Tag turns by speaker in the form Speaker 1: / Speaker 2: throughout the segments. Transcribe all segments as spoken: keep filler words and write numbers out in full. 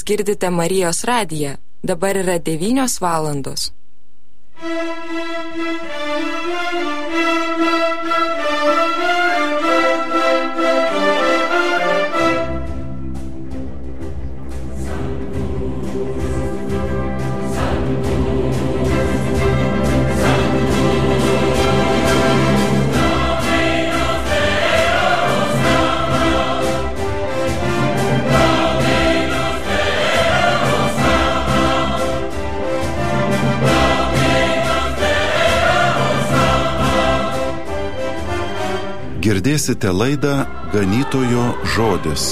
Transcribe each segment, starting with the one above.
Speaker 1: Jūs girdite Marijos radiją. Dabar yra devynios valandos.
Speaker 2: Girdėsite laidą Ganytojo žodis.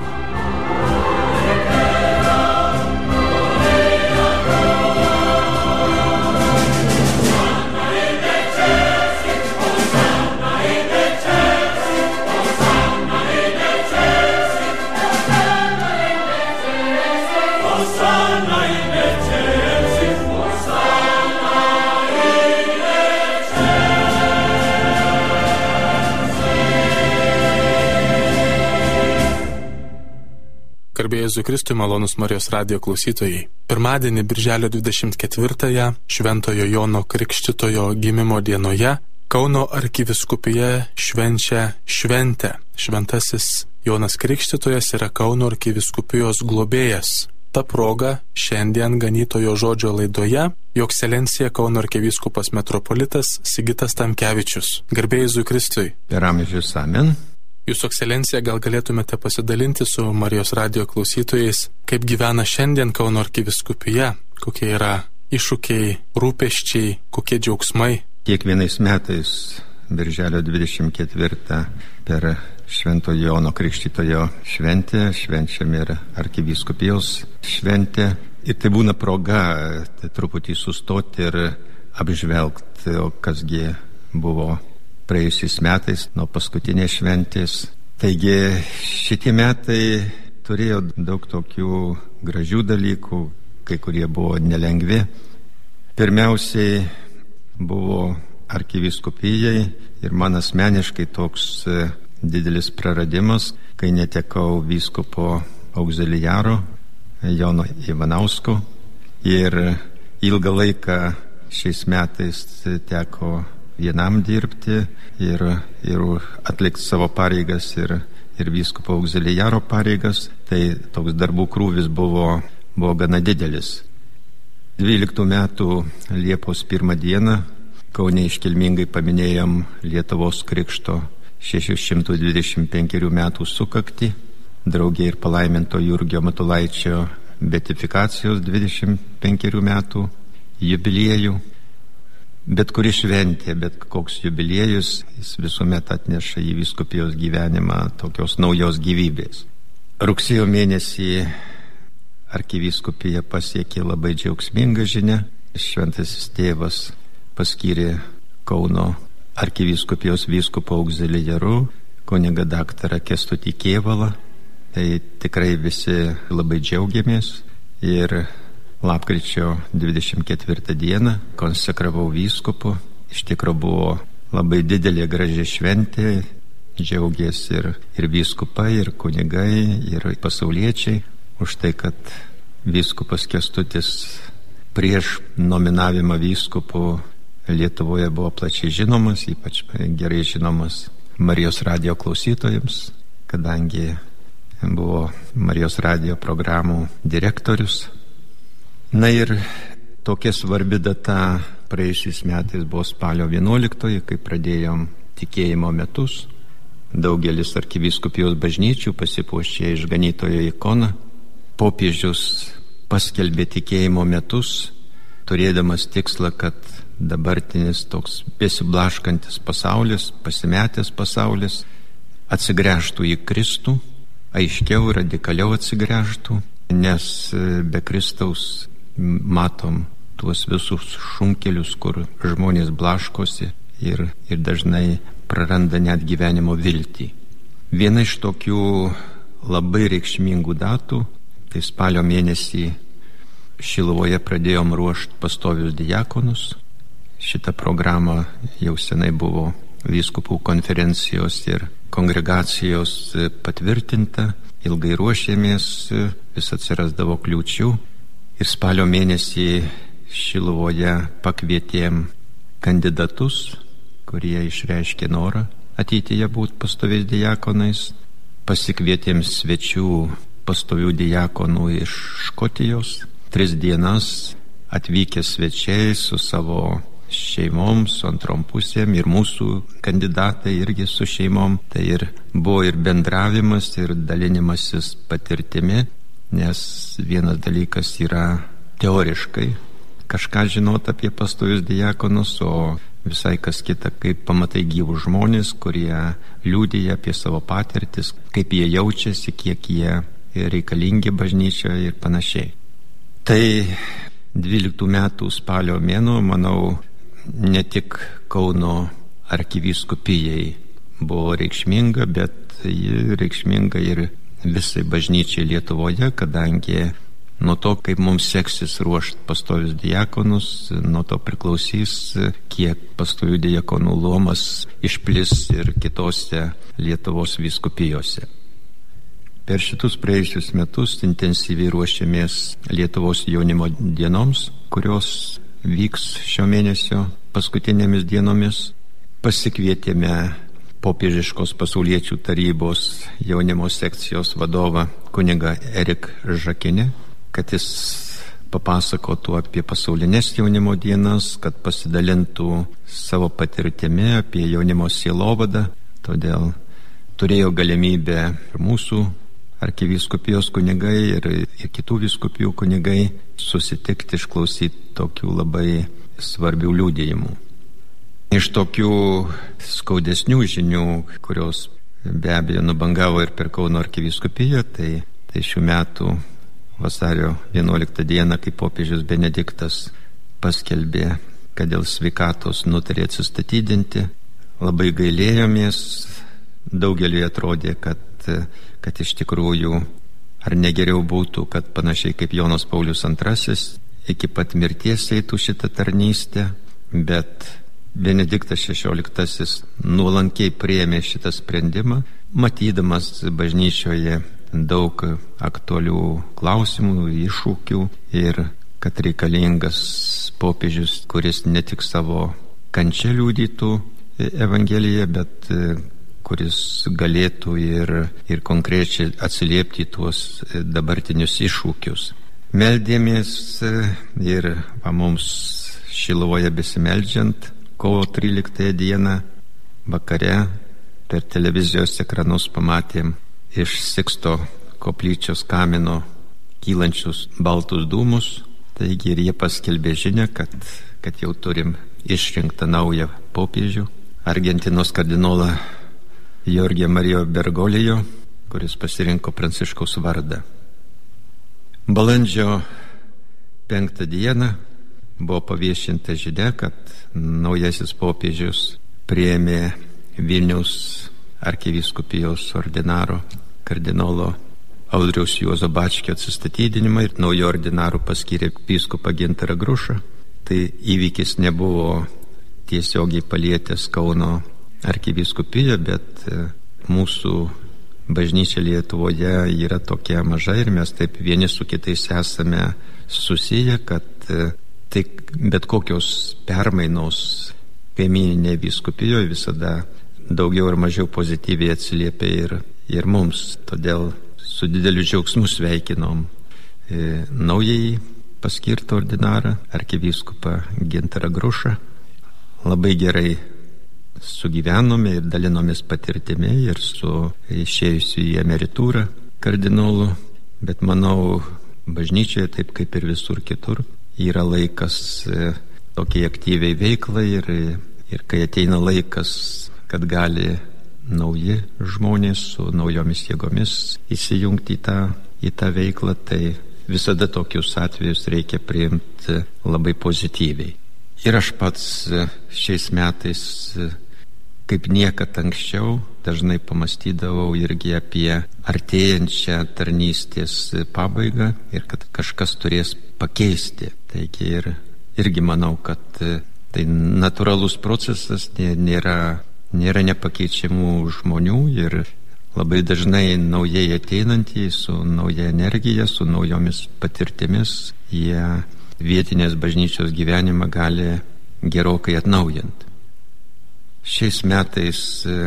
Speaker 3: Garbė Jėzui Kristui, malonūs Marijos radijo klausytojai. Pirmadienį, birželio dvidešimt ketvirtąją, Šventojo Jono Krikštytojo gimimo dienoje, Kauno arkivyskupija švenčia šventę. Šventasis Jonas Krikštytojas yra Kauno arkivyskupijos globėjas. Ta proga šiandien Ganytojo žodžio laidoje Jo Ekscelencija Kauno arkivyskupas metropolitas Sigitas Tamkevičius. Garbė Jėzui Kristui.
Speaker 4: Per amžius amen.
Speaker 3: Jūsų Ekscelencija, gal galėtumėte pasidalinti su Marijos radijo klausytojais, kaip gyvena šiandien Kauno arkivyskupija, kokie yra iššūkiai, rūpesčiai, kokie džiaugsmai?
Speaker 4: Kiekvienais metais, birželio dvidešimt ketvirtą, per Šventojo Jono Krikštytojo šventę, švenčiam ir arkivyskupijos šventę. Ir tai būna proga tai truputį sustoti ir apžvelgti, kasgi buvo praėjusiais metais, nuo paskutinės šventės. Taigi šitie metai turėjo daug tokių gražių dalykų, kai kurie buvo nelengvi. Pirmiausiai buvo arkivyskupijai ir man asmeniškai toks didelis praradimas, kai netekau vyskupo augziliaro Jono Ivanausko. Ir ilgą laiką šiais metais teko vienam dirbti ir, ir atlikti savo pareigas ir, ir vyskupo augziliaro pareigas, tai toks darbų krūvis buvo, buvo gana didelis. dvyliktų metų Liepos pirmą dieną Kaune iškilmingai paminėjom Lietuvos krikšto šešių šimtų dvidešimt penkerių metų sukaktį, draugė ir palaiminto Jurgio Matulaičio beatifikacijos dvidešimt penkerių metų jubiliejų. Bet kuri šventė, bet koks jubiliejus, jis visuomet atneša į vyskupijos gyvenimą tokios naujos gyvybės. Rugsėjo mėnesį arkivyskupija pasiekė labai džiaugsmingą žinią. Šventasis tėvas paskyrė Kauno arkivyskupijos vyskupo augziliaru kunigą daktarą Kęstutį Kėvalą. Tai tikrai visi labai džiaugiamės ir lapkričio dvidešimt ketvirtą dieną konsekravau vyskupu. Iš tikro buvo labai didelė graži šventė, džiaugėsi ir, ir vyskupai, ir kunigai, ir pasauliečiai už tai, kad vyskupas Kęstutis prieš nominavimą vyskupu Lietuvoje buvo plačiai žinomas, ypač gerai žinomas Marijos radijo klausytojams, kadangi buvo Marijos radijo programų direktorius. Na ir tokia svarbi data praėjusiais metais buvo spalio vienuoliktoji, kai pradėjom tikėjimo metus. Daugelis arkivyskupijos bažnyčių pasipuošė išganytojo ikoną. Popiežius paskelbė tikėjimo metus, turėdamas tikslą, kad dabartinis toks besiblaškantis pasaulis, pasimetęs pasaulis, atsigręžtų į Kristų, aiškiau ir radikaliau atsigręžtų, nes be Kristaus matom tuos visus šunkelius, kur žmonės blaškosi ir, ir dažnai praranda net gyvenimo viltį. Viena iš tokių labai reikšmingų datų, tai spalio mėnesį Šiluvoje pradėjom ruošti pastovius diakonus. Šita programa jau senai buvo vyskupų konferencijos ir kongregacijos patvirtinta. ilgai ruošėmės, vis atsirasdavo kliūčių. Ir spalio mėnesį Šiluvoje pakvietėm kandidatus, kurie išreiškė norą ateityje būti pastoviais diakonais. Pasikvietėm svečių pastovių diakonų iš Škotijos. Tris dienas atvykę svečiai su savo šeimom, su antrom pusėm ir mūsų kandidatai irgi su šeimom. Tai ir buvo ir bendravimas, ir dalinimasis patirtimi, nes vienas dalykas yra teoriškai kažką žinot apie pastovius diakonus, o visai kas kita, kaip pamatai gyvus žmonės, kurie liudija apie savo patirtis, kaip jie jaučiasi, kiek jie reikalingi bažnyčioje ir panašiai. Tai dvyliktų metų spalio mėnuo, manau, ne tik Kauno arkivyskupijai buvo reikšminga, bet ji reikšminga ir visai bažnyčiai Lietuvoje, kadangi nuo to, kaip mums seksis ruošti pastovius diakonus, nuo to priklausys, kiek pastovių diakonų luomas išplis ir kitose Lietuvos vyskupijose. Per šitus praėjusius metus intensyviai ruošiamės Lietuvos jaunimo dienoms, kurios vyks šio mėnesio paskutinėmis dienomis. Pasikvietėme Popiežiškos pasauliečių tarybos jaunimo sekcijos vadovą kunigą Erik Žakinį, kad jis papasakotų apie pasaulinės jaunimo dienas, kad pasidalintų savo patirtimi apie jaunimo sielovadą. Todėl turėjo galimybę ir mūsų arkivyskupijos kunigai ir, ir kitų vyskupijų kunigai susitikti, išklausyti tokių labai svarbių liudijimų. Iš tokių skaudesnių žinių, kurios be abejo nubangavo ir per Kauno arkivyskupiją, tai, tai šių metų vasario vienuoliktą dieną, kai popiežius Benediktas paskelbė, kad dėl sveikatos nutarė atsistatydinti, labai gailėjomės, daugeliui atrodė, kad, kad iš tikrųjų ar negeriau būtų, kad panašiai kaip Jonas Paulius antrasis iki pat mirties eitų šitą tarnystę, bet Benediktas šešioliktasis nuolankiai priėmė šitą sprendimą, matydamas bažnyčioje daug aktualių klausimų, iššūkių ir kad reikalingas popiežius, kuris ne tik savo kančią liudytų Evangeliją, bet kuris galėtų ir, ir konkrečiai atsiliepti tuos dabartinius iššūkius. Meldėmės ir va, mums Šiluvoje besimeldžiant kovo tryliktąją dieną vakare per televizijos ekranus pamatėm iš Siksto koplyčios kamino kylančius baltus dūmus. Taigi ir jie paskelbė žinią, kad, kad jau turim išrinktą naują popiežių, Argentinos kardinolą Jorge Marijo Bergoglio, kuris pasirinko Pranciškaus vardą. Balandžio penktą dieną buvo paviešinta žinia, kad naujasis popiežius priėmė Vilniaus arkivyskupijos ordinaro kardinolo Audriaus Juozo Bačkio atsistatydinimą ir naujo ordinaro paskyrė vyskupą Gintarą Grušą. Tai įvykis nebuvo tiesiogiai palietęs Kauno arkivyskupiją, bet mūsų bažnyčia Lietuvoje yra tokia maža ir mes taip vieni su kitais esame susiję, kad tai bet kokios permainos kaimyninėje vyskupijoje visada daugiau ir mažiau pozityviai atsiliepia ir, ir mums. Todėl su dideliu džiaugsmu sveikinom e, naujai paskirtą ordinarą, arkivyskupą Gintarą Grušą. Labai gerai sugyvenome ir dalinomės patirtimi ir su išėjusiu į emeritūrą kardinolu, bet manau, bažnyčioje, taip kaip ir visur kitur, yra laikas e, tokiai aktyviai veiklai ir, ir kai ateina laikas, kad gali nauji žmonės su naujomis jėgomis įsijungti į tą, į tą veiklą, tai visada tokius atvejus reikia priimti labai pozityviai. Ir aš pats šiais metais, kaip niekad anksčiau, dažnai pamastydavau irgi apie artėjančią tarnystės pabaigą ir kad kažkas turės pakeisti. Taigi ir, irgi manau, kad tai natūralus procesas, nėra, nėra nepakeičiamų žmonių ir labai dažnai naujai ateinantys su nauja energija, su naujomis patirtimis, jie vietinės bažnyčios gyvenimą gali gerokai atnaujinti. Šiais metais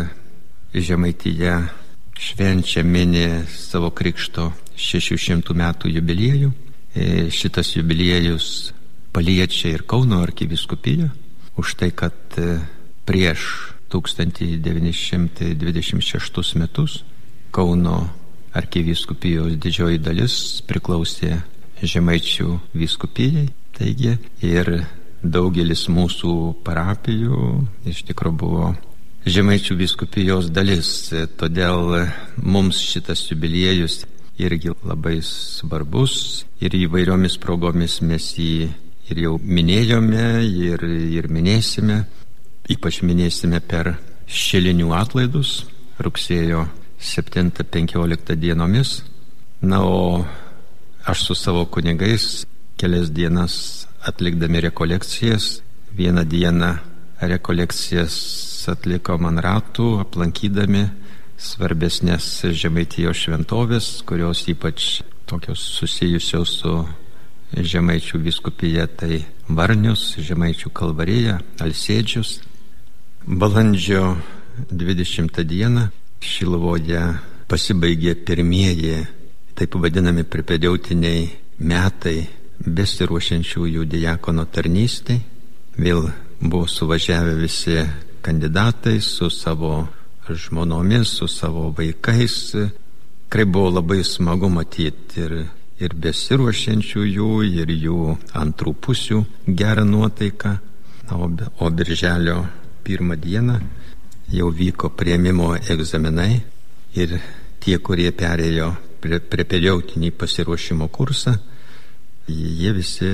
Speaker 4: Žemaitija švenčia mini savo krikšto šešių šimtų metų jubiliejų. Šitas jubiliejus paliečia ir Kauno arkivyskupiją už tai, kad prieš tūkstantis devyni šimtai dvidešimt šeštus metus Kauno arkivyskupijos didžioji dalis priklausė Žemaičių vyskupijai. Taigi ir daugelis mūsų parapijų iš tikrųjų buvo Žemaičių vyskupijos dalis. Todėl mums šitas jubiliejus irgi labai svarbus ir įvairiomis progomis mes jį ir jau minėjome ir, ir minėsime. Ypač minėsime per šilinių atlaidus rugsėjo septintą penkioliktą dienomis. Na, o aš su savo kunigais kelias dienas atlikdami rekolekcijas, vieną dieną rekolekcijas atliko man ratų, aplankydami svarbesnės Žemaitijos šventovės, kurios ypač tokios susijusios su Žemaičių vyskupija, tai Varnius, Žemaičių Kalvarija, Alsėdžius. Balandžio dvidešimtą dieną Šiluvoje pasibaigė pirmieji, taip vadinami pripėdiautiniai metai besiruošiančiųjų diakono tarnystei. Vėl buvo suvažiavę visi kandidatai su savo žmonomis, su savo vaikais. Tikrai buvo labai smagu matyti ir, ir besiruošiančiųjų, ir jų antrų pusių gerą nuotaiką. O, o birželio pirmą dieną jau vyko priėmimo egzaminai ir tie, kurie perėjo prie prepėdžiautinį pasiruošimo kursą, jie visi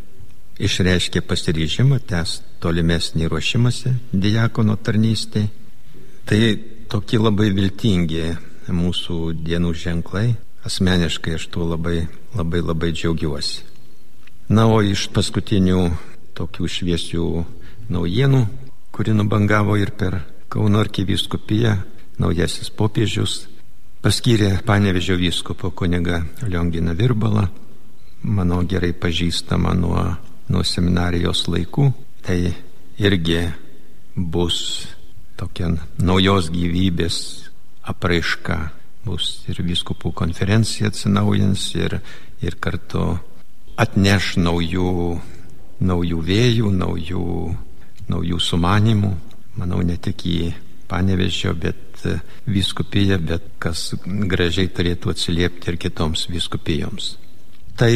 Speaker 4: išreiškė pasiryžimą tęsti tolimesnį ruošimąsi diakono tarnystėj. Tai tokie labai viltingi mūsų dienų ženklai. Asmeniškai aš tuo labai, labai, labai džiaugiuosi. Na, o iš paskutinių tokių šviesių naujienų, kuri nubangavo ir per Kauno arkivyskupiją, naujasis popiežius paskyrė Panevėžio vyskupo kunigą Lionginą Virbalą, mano gerai pažįstama nuo, nuo seminarijos laikų. Tai irgi bus tokia naujos gyvybės apraiška, bus ir vyskupų konferencija atsinaujins ir, ir kartu atneš naujų, naujų vėjų, naujų, naujų sumanimų. Manau, ne tik į Panevėžio, bet vyskupiją, bet kas gražiai turėtų atsiliepti ir kitoms vyskupijoms. Tai,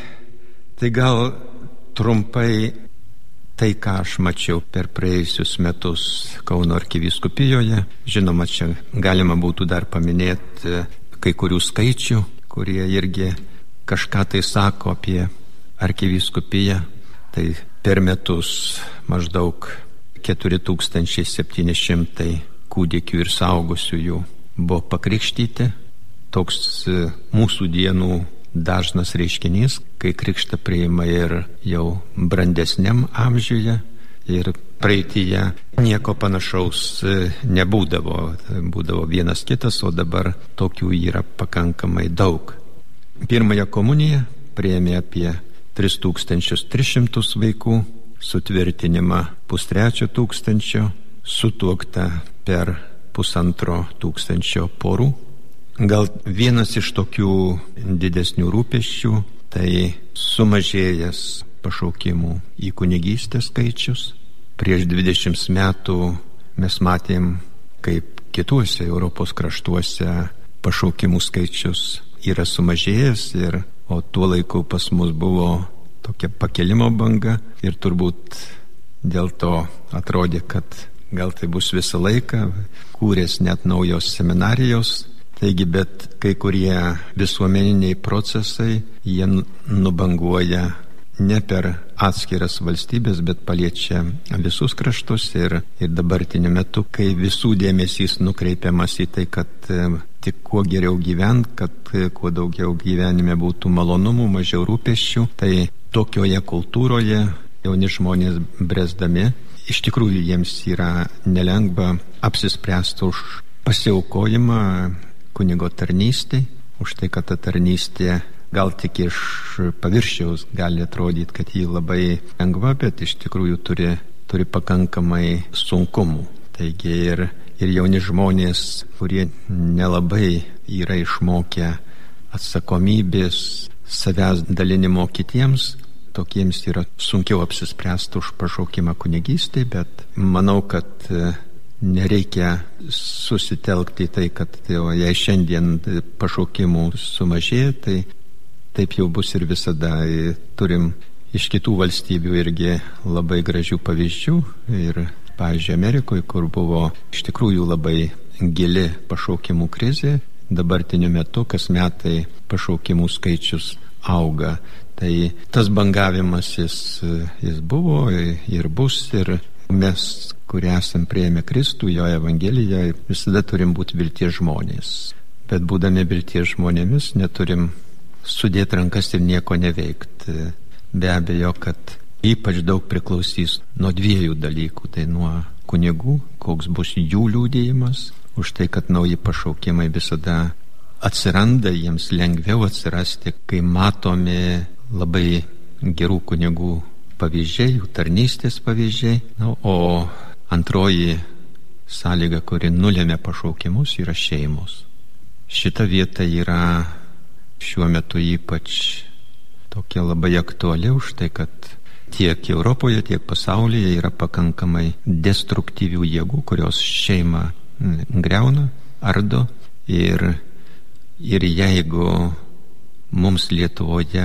Speaker 4: tai gal trumpai tai, ką aš mačiau per praėjusius metus Kauno arkivyskupijoje. Žinoma, čia galima būtų dar paminėti kai kurių skaičių, kurie irgi kažką tai sako apie arkivyskupiją. Tai per metus maždaug keturi tūkstančiai septyni šimtai kūdikių ir saugusiųjų buvo pakrikštyti. Toks mūsų dienų dažnas reiškinys, kai krikštą priima ir jau brandesniam amžiuje. Ir praeityje nieko panašaus nebūdavo. Būdavo vienas kitas, o dabar tokių yra pakankamai daug. Pirmąją komuniją priėmė apie tris tūkstančius tris šimtus vaikų, sutvirtinimą pustrečio tūkstančio, sutuokta per pusantro tūkstančio porų. Gal vienas iš tokių didesnių rūpesčių tai sumažėjęs pašaukimų į kunigystę skaičius. Prieš dvidešimt metų mes matėm, kaip kituose Europos kraštuose pašaukimų skaičius yra sumažėjęs, ir, o tuo laiku pas mus buvo tokia pakelimo banga ir turbūt dėl to atrodė, kad gal tai bus visą laiką, kūrės net naujos seminarijos. Taigi, bet kai kurie visuomeniniai procesai, jie nubanguoja ne per atskiras valstybės, bet paliečia visus kraštus ir, ir dabartiniu metu, kai visų dėmesys nukreipiamas į tai, kad tik kuo geriau gyvent, kad kuo daugiau gyvenime būtų malonumų, mažiau rūpesčių, tai tokioje kultūroje jauni žmonės bręsdami, iš tikrųjų jiems yra nelengva apsispręsti už pasiaukojimą kunigo tarnystėj, už tai, kad ta tarnystė gal tik iš paviršiaus gali atrodyti, kad ji labai lengva, bet iš tikrųjų turi, turi pakankamai sunkumų. Taigi ir, ir jauni žmonės, kurie nelabai yra išmokę atsakomybės, savęs dalinimo kitiems, tokiems yra sunkiau apsispręsti už pašaukimą kunigystėj, bet manau, kad nereikia susitelkti į tai, kad jei šiandien pašaukimų sumažėja, tai taip jau bus ir visada. Turim iš kitų valstybių irgi labai gražių pavyzdžių. Ir, pavyzdžiui, Amerikoje, kur buvo iš tikrųjų labai gili pašaukimų krizė, dabartiniu metu kas metai pašaukimų skaičius auga. Tai tas bangavimas jis, jis buvo ir bus, ir mes, kurie esam priėmę Kristų, jo Evangeliją, visada turim būti vilties žmonės. Bet būdami vilties žmonėmis neturim sudėti rankas ir nieko neveikti. Be abejo, kad ypač daug priklausys nuo dviejų dalykų. Tai nuo kunigų, koks bus jų liudijimas, už tai, kad nauji pašaukimai visada atsiranda, jiems lengviau atsirasti, kai matomi labai gerų kunigų pavyzdžiai, jų tarnystės pavyzdžiai. Na, o antroji sąlyga, kuri nulėmė pašaukimus, yra šeimos. Šita vieta yra šiuo metu ypač tokia labai aktuali už tai, kad tiek Europoje, tiek pasaulyje yra pakankamai destruktyvių jėgų, kurios šeimą griauna, ardo. Ir, ir jeigu mums Lietuvoje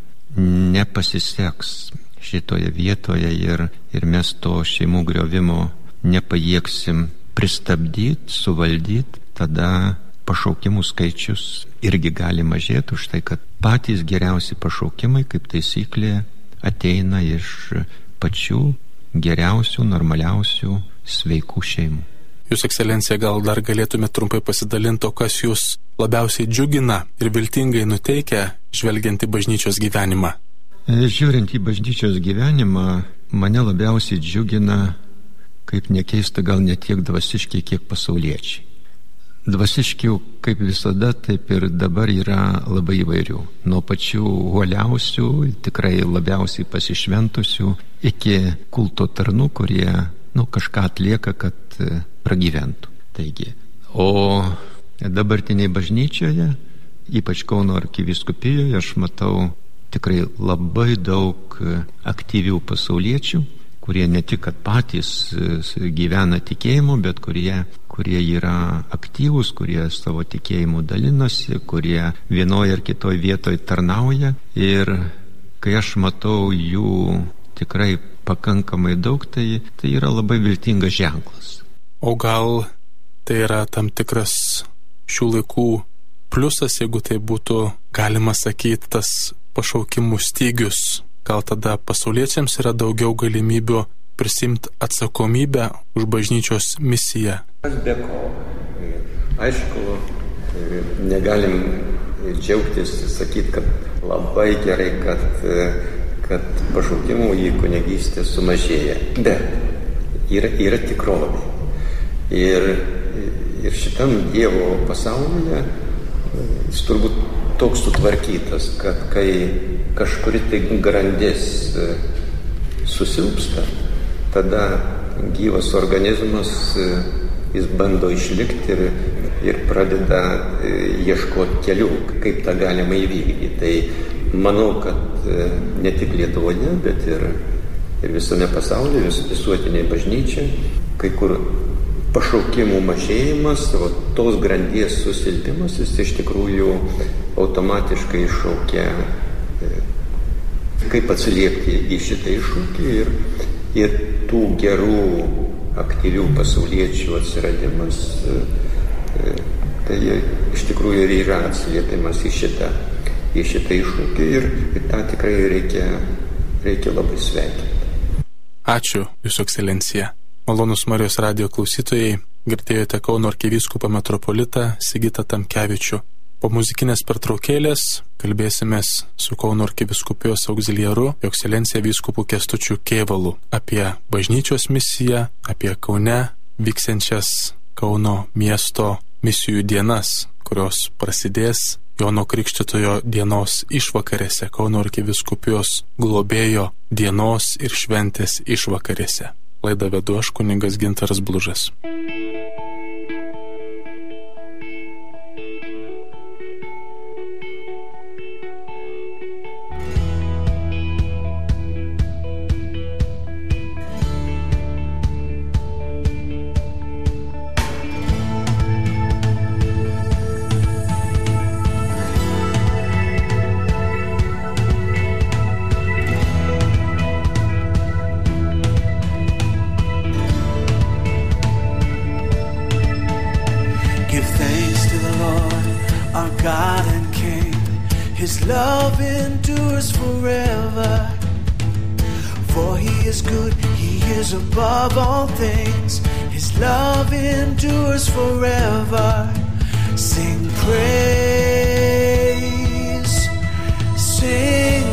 Speaker 4: nepasiseks šitoje vietoje ir, ir mes to šeimų griovimo nepajėgsim pristabdyti, suvaldyti, tada pašaukimų skaičius irgi gali mažėti už tai, kad patys geriausi pašaukimai, kaip taisyklė, ateina iš pačių geriausių, normaliausių, sveikų šeimų.
Speaker 3: Jūs, ekscelencija, gal dar galėtumėte trumpai pasidalinti, kas jūs labiausiai džiugina ir viltingai nuteikia, žvelgiant į bažnyčios gyvenimą?
Speaker 4: Žiūrint į bažnyčios gyvenimą, mane labiausiai džiugina, kaip nekeista, gal ne tiek dvasiškiai, kiek pasauliečiai. Dvasiškių, kaip visada, taip ir dabar yra labai įvairių. Nuo pačių uoliausių, tikrai labiausiai pasišventusių, iki kulto tarnų, kurie nu, kažką atlieka, kad pragyventų. Taigi, o dabartiniai bažnyčioje, ypač Kauno arkivyskupijoje, aš matau tikrai labai daug aktyvių pasauliečių, kurie ne tik patys gyvena tikėjimu, bet kurie, kurie yra aktyvūs, kurie savo tikėjimu dalinasi, kurie vienoje ar kitoje vietoje tarnauja. Ir kai aš matau jų tikrai pakankamai daug, tai, tai yra labai viltingas ženklas.
Speaker 3: O gal tai yra tam tikras šių laikų pliusas, jeigu tai būtų galima sakyti, tas pašaukimų stygius? Gal tada pasauliečiams yra daugiau galimybių prisimti atsakomybę už bažnyčios misiją?
Speaker 4: Aš be ko. Aišku, negalim džiaugtis, sakyti, kad labai gerai, kad, kad pašaukimų į kunigystę sumažėja. Bet yra, yra tikrovė. Ir, ir šitam Dievo pasaulyje jis turbūt toks sutvarkytas, kad kai kažkuri tai grandis susilpsta, tada gyvas organizmas jis bando išlikti ir, ir pradeda ieškoti kelių, kaip tą galima įvykdyti. Tai manau, kad ne tik Lietuvoje, bet ir, ir visame pasaulyje, vis, visuotiniai bažnyčiai, kai kur pašaukimų mažėjimas, o tos grandies susilpimas, jis iš tikrųjų automatiškai iššaukia, kaip atsiliepti į šitą iššūkį ir, ir tų gerų, aktyvių pasauliečių atsiradimas, tai iš tikrųjų ir yra atsiliepimas į šitą, į šitą iššūkį ir, ir tą tikrai reikia, reikia labai sveikinti.
Speaker 3: Ačiū, Jūsų ekscelencija. Malonus Marijos radijo klausytojai, girdėjote Kauno arkivyskupą metropolitą Sigitą Tamkevičių. Po muzikinės pertraukėlės kalbėsimės su Kauno arkivyskupijos auxiliaru, Jo ekscelencija vyskupu Kęstučiu Kėvalu apie bažnyčios misiją, apie Kaune vyksiančias Kauno miesto misijų dienas, kurios prasidės Jono Krikštytojo dienos išvakarėse, Kauno arkivyskupijos globėjo dienos ir šventės išvakarėse. Laidą vedu aš, kunigas Gintaras Blužas.
Speaker 5: His love endures forever, for he is good, he is above all things. His love endures forever. Sing praise, sing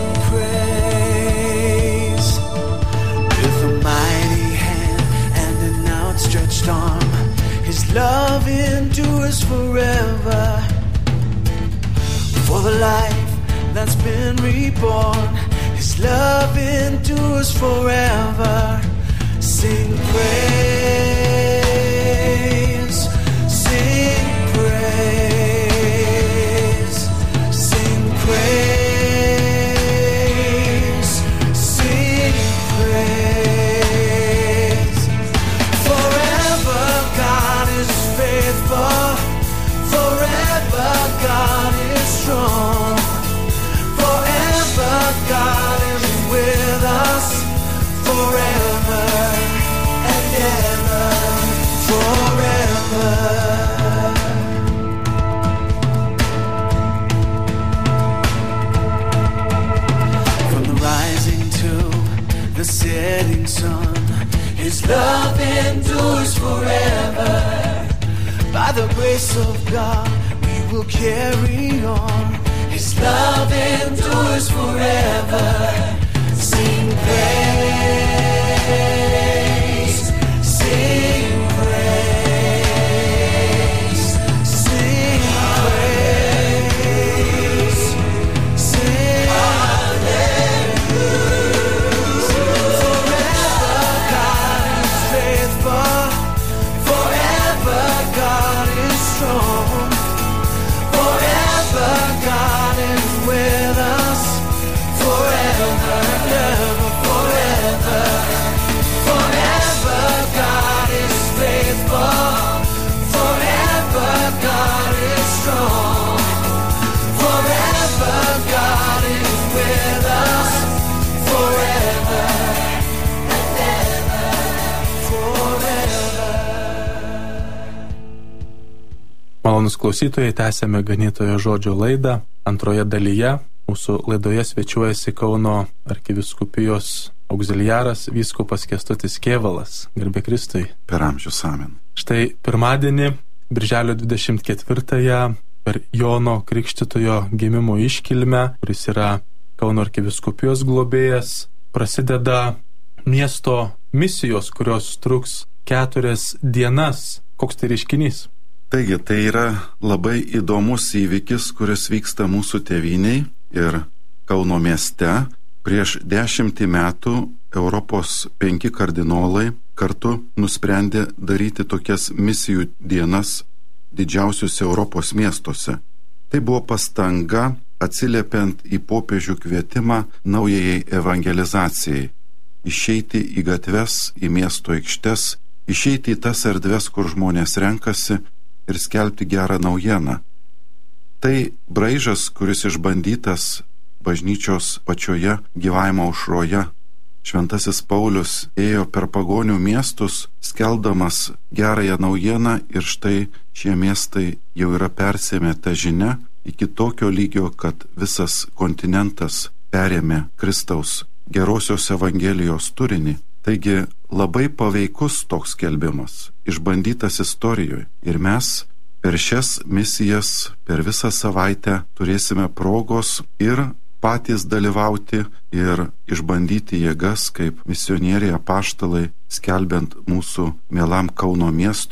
Speaker 5: praise. With a mighty hand and an outstretched arm, his love endures forever. For the life that's been reborn, his love endures forever. Sing praise, sing praise, sing praise, sing praise. Forever God is faithful, forever God is strong, forever God is with us, forever and ever, forever. From the rising to the setting sun, his love endures forever. By the grace of God will carry on. His love endures forever. Sing praise, sing praise, sing praise, sing hallelujah. Forever God is faithful, forever God is strong, forever God is with us, forever and ever, forever. Forever God is faithful, forever God is strong, forever God is with us, forever and ever, forever.
Speaker 3: Malonūs klausytojai, tęsėme ganytojo žodžio laidą. Antroje dalyje mūsų laidoje svečiuojasi Kauno arkivyskupijos auxiliaras vyskupas Kęstutis Kėvalas. Garbė Kristui.
Speaker 2: Per amžius amen.
Speaker 3: Štai pirmadienį, birželio dvidešimt ketvirtąją, per Jono Krikštytojo gimimo iškilmę, kuris yra Kauno arkivyskupijos globėjas, prasideda miesto misijos, kurios truks keturias dienas. Koks tai reiškinys?
Speaker 2: Taigi, tai yra labai įdomus įvykis, kuris vyksta mūsų tėvyniai ir Kauno mieste. Prieš dešimtį metų Europos penki kardinolai kartu nusprendė daryti tokias misijų dienas didžiausiuose Europos miestuose. Tai buvo pastanga atsiliepiant į popiežių kvietimą naujai evangelizacijai. Išeiti į gatves, į miesto aikštes, išeiti į tas erdves, kur žmonės renkasi ir skelbti gerą naujieną. Tai braižas, kuris išbandytas bažnyčios pačioje gyvavimo aušroje. Šventasis Paulius ėjo per pagonių miestus, skelbdamas gerąją naujieną, ir štai šie miestai jau yra persėmę tą žinią iki tokio lygio, kad visas kontinentas perėmė Kristaus gerosios evangelijos turinį. Taigi labai paveikus toks skelbimas, išbandytas istorijoje. Ir mes per šias misijas, per visą savaitę turėsime progos ir patys dalyvauti ir išbandyti jėgas kaip misionieriai apaštalai, skelbiant mūsų mielam Kauno miestui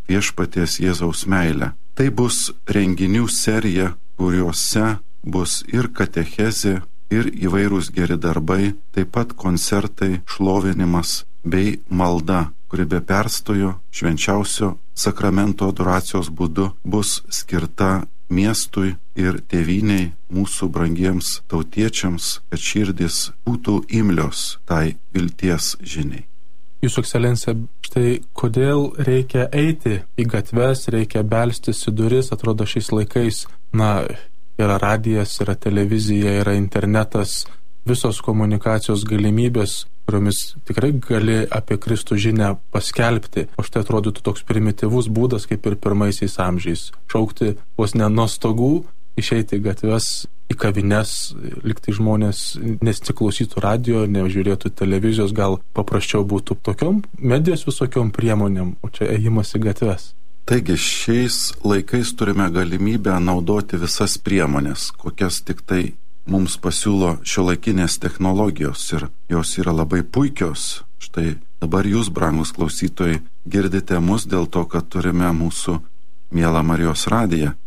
Speaker 2: viešpaties Jėzaus meilę. Tai bus renginių serija, kuriuose bus ir katechezė, ir įvairūs geri darbai, taip pat koncertai, šlovinimas bei malda, kuri be perstojo švenčiausio sakramento adoracijos būdu bus skirta miestui ir tėvyniai, mūsų brangiems tautiečiams, kad širdis būtų imlios tai vilties žiniai.
Speaker 3: Jūsų ekscelencija, štai kodėl reikia eiti į gatves, reikia belstis į duris, atrodo šiais laikais, na, yra radijas, yra televizija, yra internetas, visos komunikacijos galimybės, kuriomis tikrai gali apie Kristų žinią paskelbti. O štai atrodytų toks primityvus būdas, kaip ir pirmaisiais amžiais. Šaukti vos ne nuo stogų, išeiti į gatves, į kavines, liktai žmonės nesiklausytų radio, nežiūrėtų televizijos, gal paprasčiau būtų tokiom medijos visokiom priemonėm, o čia ėjimas į gatves.
Speaker 2: Taigi šiais laikais turime galimybę naudoti visas priemonės, kokias tik tai mums pasiūlo šiuolaikinės technologijos, ir jos yra labai puikios. Štai dabar jūs, brangus klausytojai, girdite mus dėl to, kad turime mūsų mielą Marijos radiją.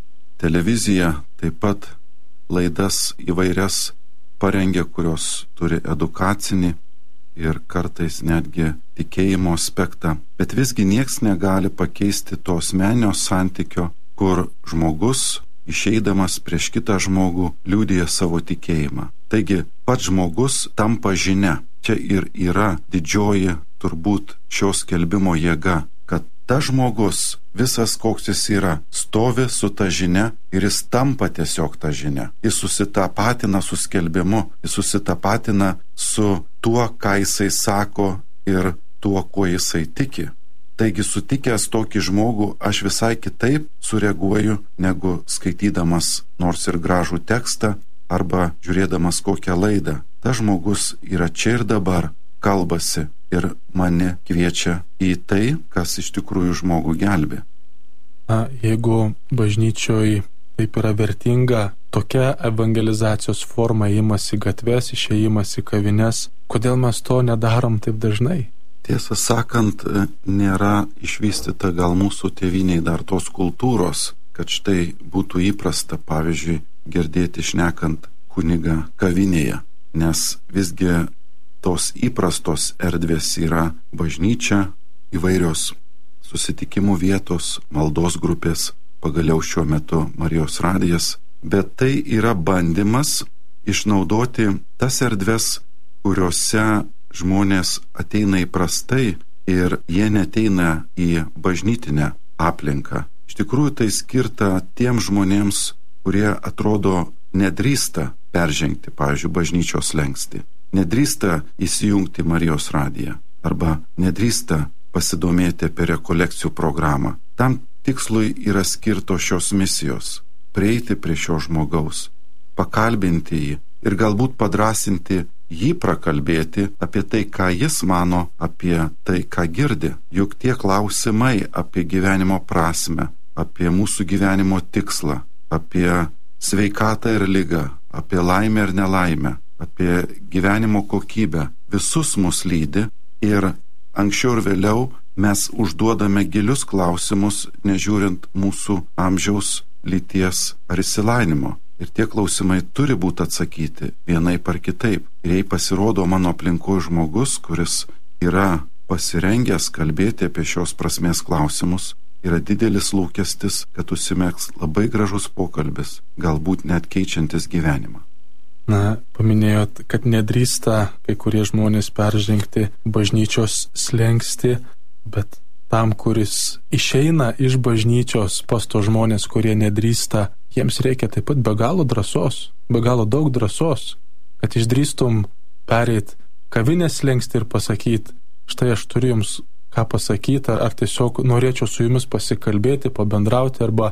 Speaker 2: Televizija taip pat laidas įvairias parengia, kurios turi edukacinį ir kartais netgi tikėjimo aspektą. Bet visgi nieks negali pakeisti to asmeninio santykio, kur žmogus, išeidamas prieš kitą žmogų, liudija savo tikėjimą. Taigi, pats žmogus tampa žinia. Čia ir yra didžioji turbūt šios skelbimo jėga, kad tas žmogus, visas koks jis yra, stovi su ta žinia ir jis tampa tiesiog ta žinia. Jis susitapatina su skelbimu, jis susitapatina su tuo, ką jisai sako ir tuo, kuo jisai tiki. Taigi sutikęs tokį žmogų, aš visai kitaip sureaguoju, negu skaitydamas nors ir gražų tekstą arba žiūrėdamas kokią laidą. Tas žmogus yra čia ir dabar, kalbasi ir mane kviečia į tai, kas iš tikrųjų žmogų gelbė.
Speaker 3: Na, jeigu bažnyčioj taip yra vertinga tokia evangelizacijos forma, ėjimas į gatves, išėjimas į kavines, kodėl mes to nedarom taip dažnai?
Speaker 2: Tiesą sakant, nėra išvystyta gal mūsų tėvynėj dar tos kultūros, kad štai būtų įprasta, pavyzdžiui, girdėti šnekant kunigą kavinėje, nes visgi tos įprastos erdvės yra bažnyčia, įvairios susitikimų vietos, maldos grupės, pagaliau šiuo metu Marijos radijas, bet tai yra bandymas išnaudoti tas erdves, kuriuose žmonės ateina įprastai ir jie neteina į bažnytinę aplinką. Iš tikrųjų tai skirta tiem žmonėms, kurie atrodo nedrįsta peržengti, pavyzdžiui, bažnyčios slenkstį, nedrįsta įsijungti Marijos radiją arba nedrįsta pasidomėti apie rekolekcijų programą. Tam tikslui yra skirtos šios misijos – prieiti prie šio žmogaus, pakalbinti jį ir galbūt padrasinti jį prakalbėti apie tai, ką jis mano, apie tai, ką girdi. Juk tie klausimai apie gyvenimo prasmę, apie mūsų gyvenimo tikslą, apie sveikatą ir ligą, apie laimę ir nelaimę, apie gyvenimo kokybę, visus mus lydi ir anksčiau ir vėliau mes užduodame gilius klausimus, nežiūrint mūsų amžiaus, lyties ar išsilavinimo. Ir tie klausimai turi būti atsakyti vienaip ar kitaip. Ir jei pasirodo mano aplinkoje žmogus, kuris yra pasirengęs kalbėti apie šios prasmės klausimus, yra didelis lūkestis, kad užsimegs labai gražus pokalbis, galbūt net keičiantis gyvenimą.
Speaker 3: Na, paminėjot, kad nedrįsta kai kurie žmonės peržengti bažnyčios slenkstį, bet tam, kuris išeina iš bažnyčios pas to žmonės, kurie nedrįsta, jiems reikia taip pat be galo drąsos, be galo daug drąsos, kad išdrįstum pereit kavinės slenkstį ir pasakyti, štai aš turiu jums ką pasakyti, ar tiesiog norėčiau su jumis pasikalbėti, pabendrauti arba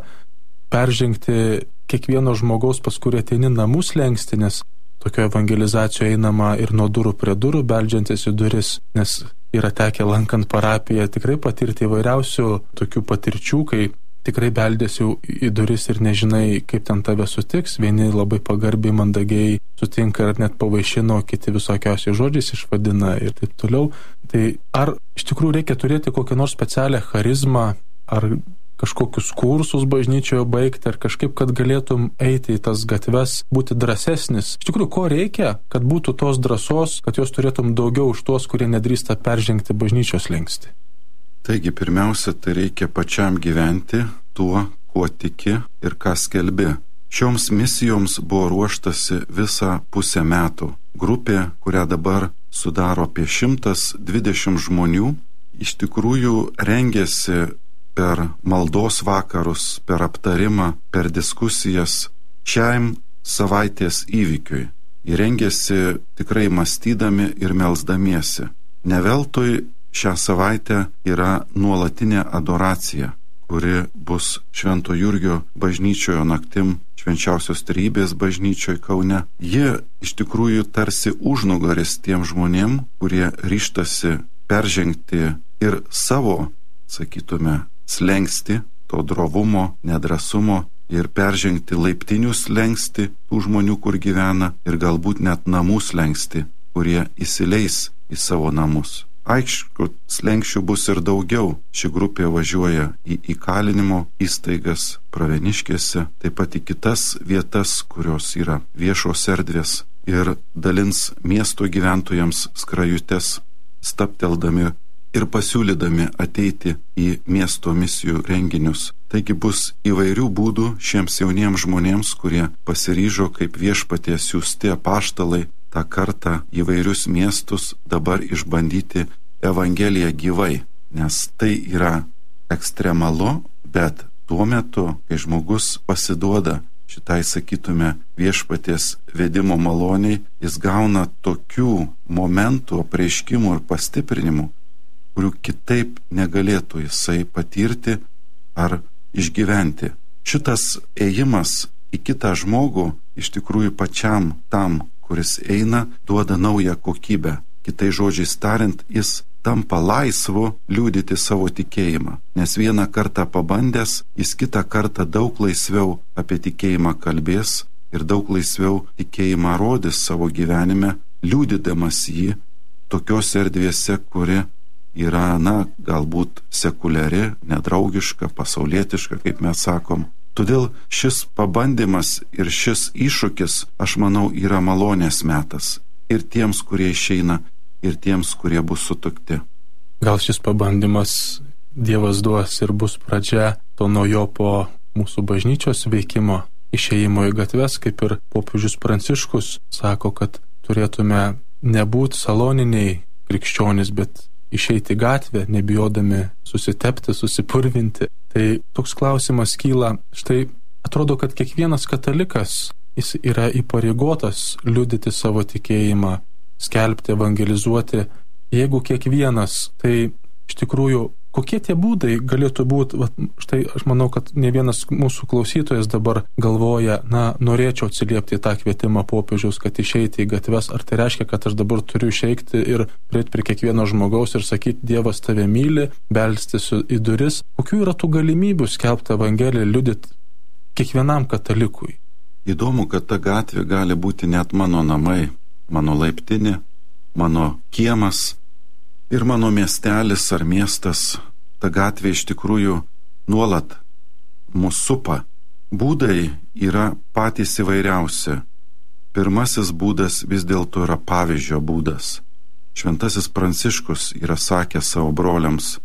Speaker 3: peržengti kiekvieno žmogaus, pas kurį ateini namų slenkstį, nes tokio evangelizacijoje einama ir nuo durų prie durų, beldžiantis į duris, nes yra tekę lankant parapiją tikrai patirti įvairiausių tokių patirčių, kai tikrai beldėsi į duris ir nežinai, kaip ten tave sutiks. Vieni labai pagarbiai, mandagiai sutinka ir net pavaišino, kiti visokiausiais žodžiais išvadina ir taip toliau. Tai ar iš tikrųjų reikia turėti kokią nors specialią charizmą, ar kažkokius kursus bažnyčioje baigti, ar kažkaip, kad galėtum eiti į tas gatves, būti drąsesnis. Iš tikrųjų, ko reikia, kad būtų tos drąsos, kad jos turėtum daugiau už tuos, kurie nedrįsta peržengti bažnyčios slengstį?
Speaker 2: Taigi, pirmiausia, tai reikia pačiam gyventi tuo, kuo tiki ir ką skelbi. Šioms misijoms buvo ruoštasi visą pusę metų. Grupė, kurią dabar sudaro apie šimtas dvidešimt žmonių, iš tikrųjų rengėsi per maldos vakarus, per aptarimą, per diskusijas šiam savaitės įvykiui. Įrengėsi tikrai mąstydami ir melsdamiesi. Ne veltui šią savaitę yra nuolatinė adoracija, kuri bus Švento Jurgio bažnyčioje naktim, Švenčiausios Trejybės bažnyčioje Kaune. Ji iš tikrųjų tarsi užnugaris tiem žmonėm, kurie ryžtasi peržengti ir savo, sakytume, slengsti, to drovumo, nedrasumo ir peržengti laiptinių slengsti tų žmonių, kur gyvena, ir galbūt net namų slengsti, kurie įsileis į savo namus. Aišku, slengščių bus ir daugiau. Ši grupė važiuoja į įkalinimo įstaigas Pravieniškėse, taip pat į kitas vietas, kurios yra viešos erdvės, ir dalins miesto gyventojams skrajutes, stapteldami ir pasiūlydami ateiti į miesto misijų renginius. Taigi bus įvairių būdų šiems jauniems žmonėms, kurie pasiryžo kaip viešpaties siųsti apaštalai tą kartą įvairius miestus dabar išbandyti Evangeliją gyvai, nes tai yra ekstremalu, bet tuo metu, kai žmogus pasiduoda šitai, sakytume, viešpaties vedimo maloniai, jis gauna tokių momentų, apreiškimų ir pastiprinimų, kurių kitaip negalėtų jisai patirti ar išgyventi. Šitas ėjimas į kitą žmogų iš tikrųjų pačiam tam, kuris eina, duoda naują kokybę. Kitai žodžiais tariant, jis tampa laisvu liudyti savo tikėjimą, nes vieną kartą pabandęs, jis kitą kartą daug laisviau apie tikėjimą kalbės ir daug laisviau tikėjimą rodys savo gyvenime, liudydamas jį tokiose erdvėse, kuri yra, na, galbūt sekuliari, nedraugiška, pasaulietiška, kaip mes sakom. Todėl šis pabandymas ir šis iššūkis, aš manau, yra malonės metas ir tiems, kurie išeina, ir tiems, kurie bus sutukti.
Speaker 3: Gal šis pabandymas Dievas duos ir bus pradžia to naujo po mūsų bažnyčios veikimo, išėjimo į gatves, kaip ir popiežius Pranciškus sako, kad turėtume nebūti saloniniai krikščionys, bet išeiti į gatvę, nebijodami susitepti, susipurvinti. Tai toks klausimas kyla, štai atrodo, kad kiekvienas katalikas, jis yra įpareigotas liudyti savo tikėjimą, skelbti, evangelizuoti. Jeigu kiekvienas, tai iš tikrųjų, kokie tie būdai galėtų būti, va, štai aš manau, kad ne vienas mūsų klausytojas dabar galvoja, na, norėčiau atsiliepti į tą kvietimą popiežiaus, kad išeiti į gatves, ar tai reiškia, kad aš dabar turiu išeiti ir prieiti prie kiekvieno žmogaus ir sakyti, Dievas tave myli, belstis į duris. Kokių yra tų galimybių skelbti evangeliją, liudyti kiekvienam katalikui?
Speaker 2: Įdomu, kad ta gatvė gali būti net mano namai, mano laiptinė, mano kiemas ir mano miestelis ar miestas. Ta gatvė iš tikrųjų nuolat mus supa. Būdai yra patys įvairiausi. Pirmasis būdas vis dėlto yra pavyzdžio būdas. Šventasis Pranciškus yra sakęs savo broliams: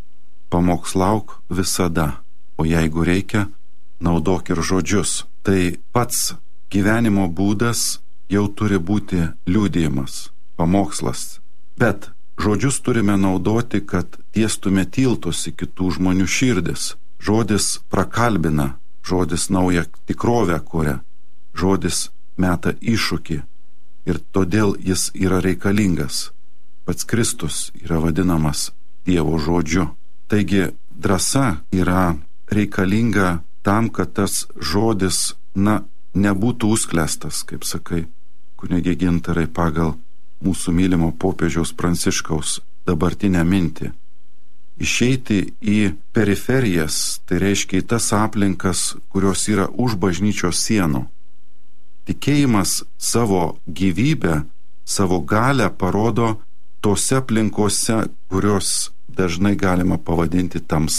Speaker 2: pamokslauk visada, o jeigu reikia, naudok ir žodžius. Tai pats gyvenimo būdas jau turi būti liudijimas, pamokslas. Bet žodžius turime naudoti, kad tiestume tiltus į kitų žmonių širdis. Žodis prakalbina, žodis naują tikrovę kuria, žodis meta iššūkį ir todėl jis yra reikalingas. Pats Kristus yra vadinamas Dievo žodžiu. Taigi drąsa yra reikalinga tam, kad tas žodis, na, nebūtų užklestas, kaip sakai, kunigė Gintarai, pagal mūsų mylimo popiežiaus Pranciškaus dabartinę mintį. Išeiti į periferijas, tai reiškia į tas aplinkas, kurios yra už bažnyčios sienų. Tikėjimas savo gyvybę, savo galę parodo tose aplinkose, kurios dažnai galima pavadinti tamsa.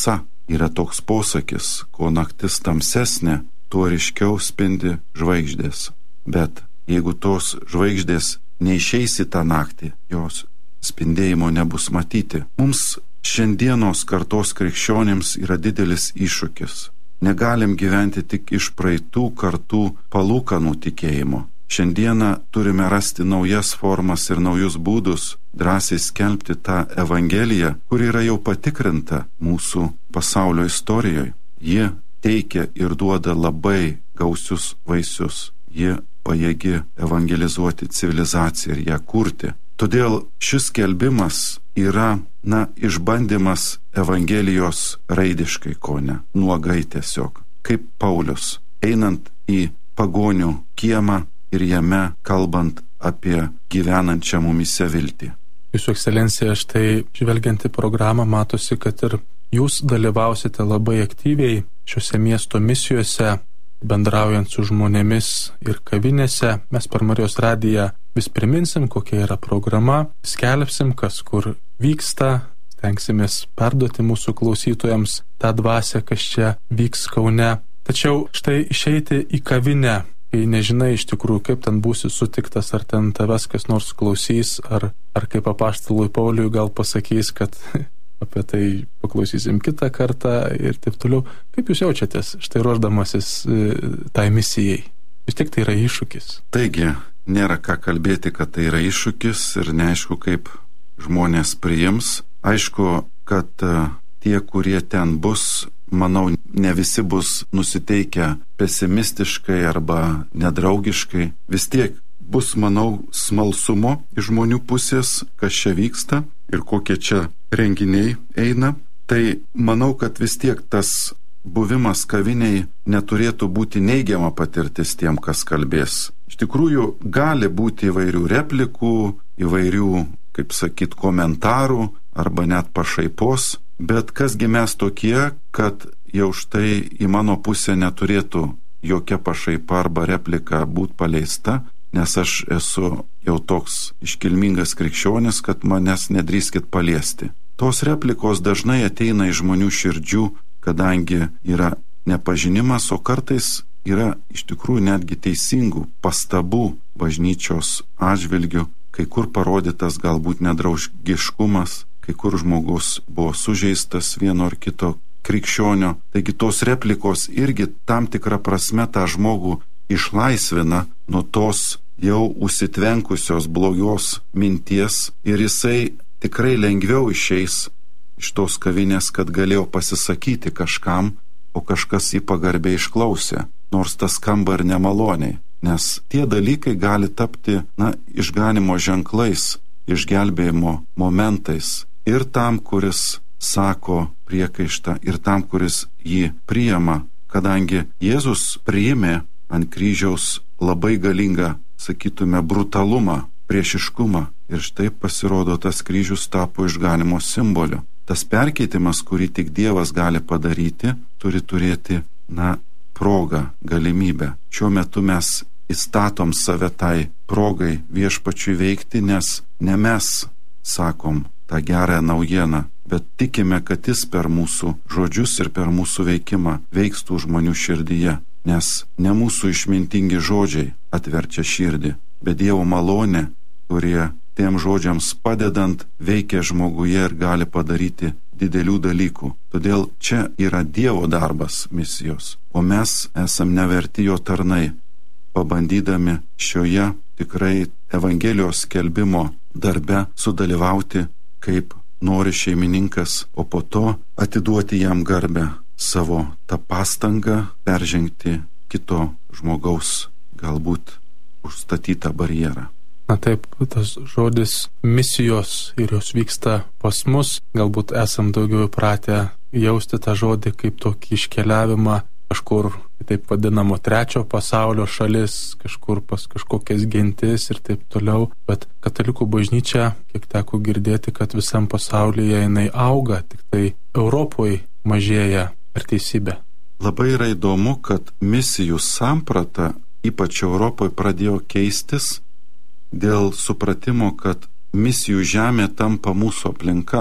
Speaker 2: Yra toks posakis, kuo naktis tamsesnė, tuo ryškiau spindi žvaigždės. Bet jeigu tos žvaigždės neišeis į tą naktį, jos spindėjimo nebus matyti. Mums šiandienos kartos krikščionims yra didelis iššūkis. Negalim gyventi tik iš praeitų kartų palūkanų tikėjimo. Šiandieną turime rasti naujas formas ir naujus būdus, drąsiai skelbti tą Evangeliją, kuri yra jau patikrinta mūsų pasaulio istorijoje. Ji teikia ir duoda labai gausius vaisius. Ji pajėgi evangelizuoti civilizaciją ir ją kurti. Todėl šis skelbimas yra, na, išbandymas Evangelijos raidiškai, ko ne, nuogai tiesiog, kaip Paulius, einant į pagonių kiemą ir jame kalbant apie gyvenančią mumise viltį.
Speaker 3: Jūsų ekscelencija, štai žvelgiant į programą matosi, kad ir jūs dalyvausite labai aktyviai šiuose miesto misijose, bendraujant su žmonėmis ir kavinėse. Mes per Marijos radiją vis priminsim, kokia yra programa, skelbsim, kas kur vyksta, stengsimės perduoti mūsų klausytojams tą dvasią, kas čia vyks Kaune. Tačiau štai išeiti į kavinę, kai nežinai iš tikrųjų, kaip ten būsi sutiktas, ar ten tavęs kas nors klausys, ar, ar kaip apaštalui Pauliui gal pasakys, kad apie tai paklausysim kitą kartą ir taip toliau. Kaip jūs jaučiatės štai ruošdamasis tai misijai? Vis tik tai yra iššūkis.
Speaker 2: Taigi, nėra ką kalbėti, kad tai yra iššūkis ir neaišku, kaip žmonės priims. Aišku, kad tie, kurie ten bus, manau, ne visi bus nusiteikę pesimistiškai arba nedraugiškai. Vis tiek bus, manau, smalsumo iš žmonių pusės, kas čia vyksta ir kokie čia renginiai eina. Tai manau, kad vis tiek tas buvimas kaviniai neturėtų būti neigiama patirtis tiem, kas kalbės. Iš tikrųjų, gali būti įvairių replikų, įvairių, kaip sakyt, komentarų arba net pašaipos, bet kasgi mes tokie, kad jau štai į mano pusę neturėtų jokia pašaipa arba replika būti paleista, nes aš esu jau toks iškilmingas krikščionis, kad manęs nedrįskit paliesti. Tos replikos dažnai ateina iš žmonių širdžių, kadangi yra nepažinimas, o kartais yra iš tikrųjų netgi teisingų pastabų bažnyčios atžvilgių, kai kur parodytas galbūt nedraugiškumas, kai kur žmogus buvo sužeistas vieno ar kito krikščionio. Taigi tos replikos irgi tam tikrą prasme tą žmogų išlaisvina nuo tos jau užsitvenkusios blogios minties ir jisai tikrai lengviau išeis iš tos kavinės, kad galėjo pasisakyti kažkam, o kažkas jį pagarbiai išklausė, nors tas skamba ir nemaloniai, nes tie dalykai gali tapti, na, išganimo ženklais, išgelbėjimo momentais ir tam, kuris sako priekaištą, ir tam, kuris jį priima, kadangi Jėzus priėmė ant kryžiaus labai galingą, sakytume, brutalumą, priešiškumą, ir štai pasirodo tas kryžius tapo išganimo simboliu. Tas perkeitimas, kurį tik Dievas gali padaryti, turi turėti, na, progą, galimybę. Šiuo metu mes įstatom save tai progai viešpačiui veikti, nes ne mes sakom tą gerąją naujieną, bet tikime, kad jis per mūsų žodžius ir per mūsų veikimą veiks tų žmonių širdyje, nes ne mūsų išmintingi žodžiai atverčia širdį, bet Dievo malonė, kurie tiem žodžiams padedant veikia žmoguje ir gali padaryti didelių dalykų. Todėl čia yra Dievo darbas misijos, o mes esam neverti jo tarnai, pabandydami šioje tikrai Evangelijos skelbimo darbe sudalyvauti kaip nori šeimininkas, o po to atiduoti jam garbę, savo tą pastangą peržengti kito žmogaus galbūt užstatytą barjerą.
Speaker 3: Na taip, tas žodis misijos ir jos vyksta pas mus, galbūt esam daugiau įpratę jausti tą žodį kaip tokį iškeliavimą kažkur, taip vadinamo trečio pasaulio šalis, kažkur pas kažkokias gentis ir taip toliau, bet katalikų bažnyčia, kiek teko girdėti, kad visam pasaulyje jinai auga, tik tai Europoje mažėja. Ar teisybė?
Speaker 2: Labai yra įdomu, kad misijų samprata, ypač Europoje, pradėjo keistis dėl supratimo, kad misijų žemė tampa mūsų aplinka.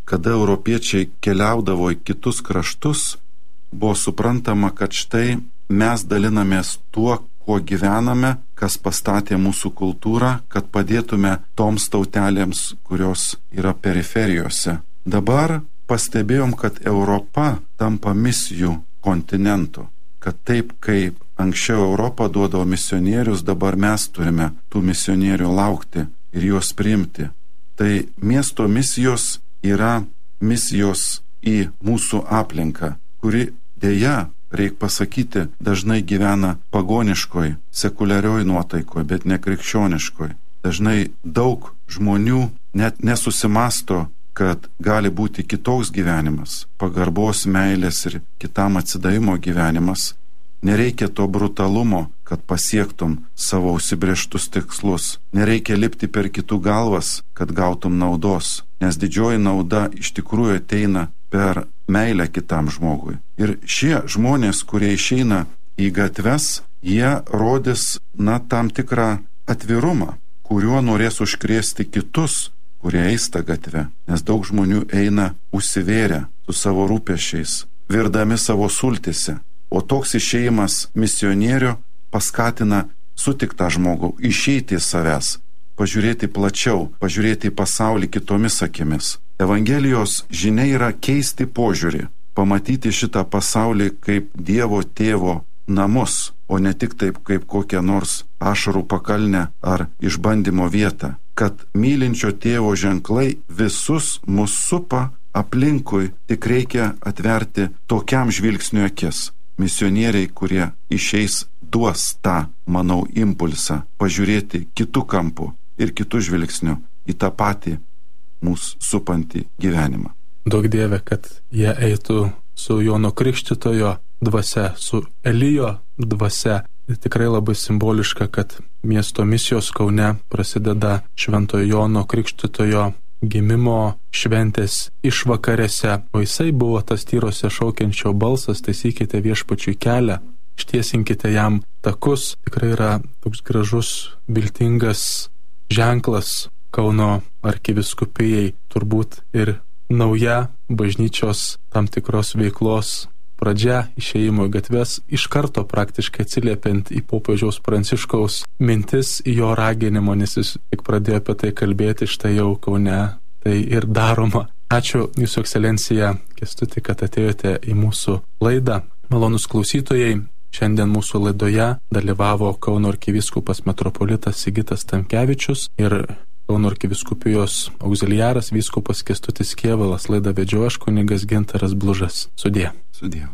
Speaker 2: kada europiečiai keliaudavo į kitus kraštus, buvo suprantama, kad štai mes dalinamės tuo, kuo gyvename, kas pastatė mūsų kultūrą, kad padėtume toms tautelėms, kurios yra periferijose. Dabar pastebėjom, kad Europa tampa misijų kontinentu, kad taip kaip anksčiau Europą duodavo misionierius, dabar mes turime tų misionierių laukti ir juos priimti. Tai miesto misijos yra misijos į mūsų aplinką, kuri dėja, reik pasakyti, dažnai gyvena pagoniškoj, sekuliarioj nuotaikoj, bet ne krikščioniškoj. Dažnai daug žmonių net nesusimasto, kad gali būti kitoks gyvenimas, pagarbos, meilės ir kitam atsidavimo gyvenimas. Nereikia to brutalumo, kad pasiektum savo užsibrėžtus tikslus. Nereikia lipti per kitų galvas, kad gautum naudos, nes didžioji nauda iš tikrųjų ateina per meilę kitam žmogui. Ir šie žmonės, kurie išeina į gatves, jie rodys, na, tam tikrą atvirumą, kuriuo norės užkrėsti kitus, kurie eis tą gatvę. Nes daug žmonių eina užsivėrę su savo rūpesčiais, virdami savo sultise. O toks išėjimas misionierių paskatina sutiktą žmogų išeiti iš savęs, pažiūrėti plačiau, pažiūrėti į pasaulį kitomis akimis. Evangelijos žinia yra keisti požiūrį, pamatyti šitą pasaulį kaip Dievo tėvo namus, o ne tik taip kaip kokią nors ašarų pakalnę ar išbandymo vietą. Kad mylinčio tėvo ženklai visus mus supa aplinkui, tik reikia atverti tokiam žvilgsniu akis. Misionieriai, kurie išeis, duos tą, manau, impulsą pažiūrėti kitų kampų ir kitų žvilgsnių į tą patį mūsų supantį gyvenimą.
Speaker 3: Daug Dieve, kad jie eitų su Jono Krikštytojo dvasia, su Elijo dvasia. Ir tikrai labai simboliška, kad miesto misijos Kaune prasideda Šventojo Jono Krikštytojo gimimo šventės išvakarėse, o jisai buvo tas tyrose šaukiančio balsas: taisykite viešpačiui kelią, ištiesinkite jam takus. Tikrai yra toks gražus, viltingas ženklas Kauno arkivyskupijai, turbūt ir nauja bažnyčios tam tikros veiklos pradžia, išėjimo į gatves, iš karto praktiškai atsiliepiant į popiežiaus Pranciškaus mintis, į jo raginimo, nes jis tik pradėjo apie tai kalbėti, štai jau Kaune tai ir daroma. Ačiū Jūsų Ekscelencija Kęstuti, kad atėjote į mūsų laidą. Malonūs klausytojai, šiandien mūsų laidoje dalyvavo Kauno arkivyskupas metropolitas Sigitas Tamkevičius ir Kauno arkivyskupijos auxiliaras vyskupas Kęstutis Kėvalas. Laidą vedžiau aš, kunigas Gintaras Blužas. Sudie.
Speaker 2: Sudie.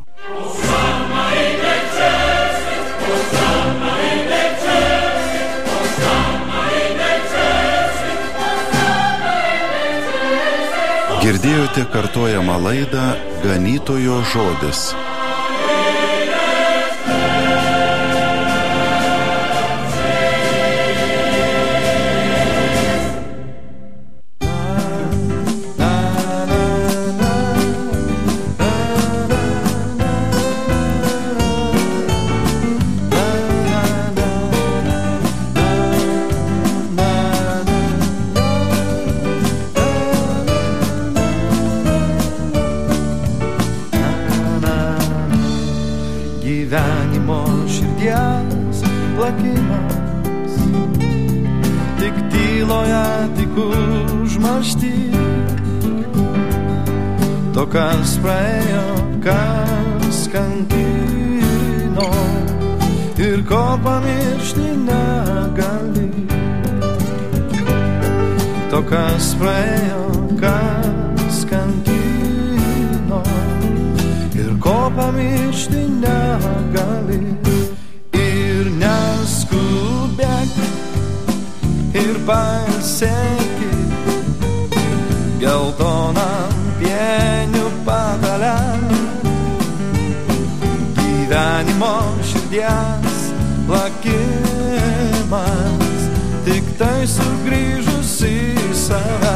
Speaker 2: Girdėjote kartojamą laidą Ganytojo žodis.
Speaker 5: Gyvenimo širdies plakimas, tik tyloje, tik užmarštyje. To, kas praėjo, kas kankino ir ko pamiršti negali. To, kas praėjo, kas kankino ir ko pamiršti negali. Ir neskubėk ir pailsėkit geltonam pienių patale. Gyvenimo širdies plakimas, tik tai sugrįžus į save.